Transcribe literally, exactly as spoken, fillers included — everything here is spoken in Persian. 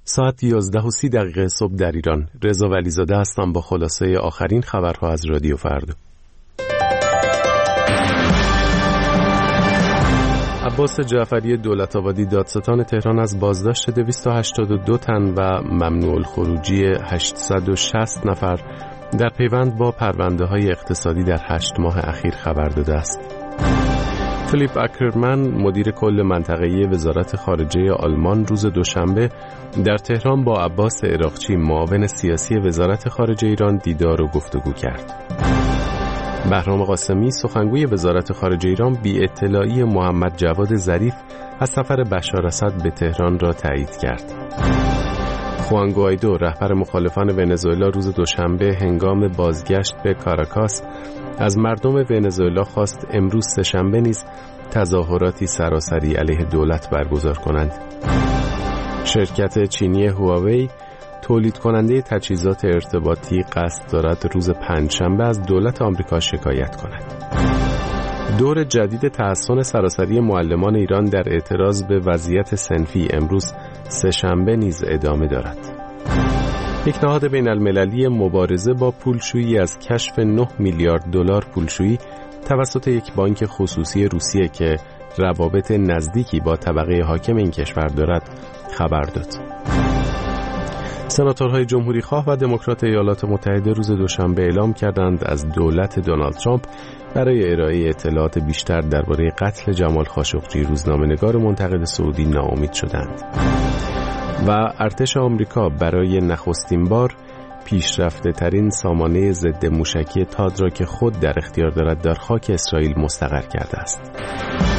ساعت یازده و سی دقیقه صبح در ایران. رضا ولیزاده هستم با خلاصه آخرین خبرها از رادیو فردا. عباس جعفری دولت‌آبادی دادستان تهران از بازداشت دویست و هشتاد و دو تن و ممنوع الخروجی هشتصد و شصت نفر در پیوند با پرونده‌های اقتصادی در هشت ماه اخیر خبر داده است. فیلیپ اکرمن مدیر کل منطقه‌ای وزارت خارجه آلمان روز دوشنبه در تهران با عباس عراقچی معاون سیاسی وزارت خارجه ایران دیدار و گفتگو کرد. بهرام قاسمی سخنگوی وزارت خارجه ایران بی اطلاعی محمد جواد ظریف از سفر بشار اسد به تهران را تایید کرد. خوان گوایدو رهبر مخالفان ونزوئلا روز دوشنبه هنگام بازگشت به کاراکاس از مردم ونزوئلا خواست امروز سه‌شنبه نیز تظاهراتی سراسری علیه دولت برگزار کنند. شرکت چینی هواوی تولید کننده تجهیزات ارتباطی قصد دارد روز پنجشنبه از دولت آمریکا شکایت کند. دور جدید تحسن سراسری معلمان ایران در اعتراض به وضعیت صنفی امروز سه‌شنبه نیز ادامه دارد. یک نهاد بین المللی مبارزه با پولشویی از کشف نه میلیارد دلار پولشویی توسط یک بانک خصوصی روسیه که روابط نزدیکی با طبقه حاکم این کشور دارد خبر داد. سناتورهای جمهوری‌خواه و دموکرات ایالات متحده روز دوشنبه اعلام کردند از دولت دونالد ترامپ برای ارائه اطلاعات بیشتر درباره قتل جمال خاشقجی روزنامه‌نگار منتقد سعودی ناامید شدند. و ارتش آمریکا برای نخستین بار پیشرفته ترین سامانه ضد موشکی تاد را که خود در اختیار دارد در خاک اسرائیل مستقر کرده است.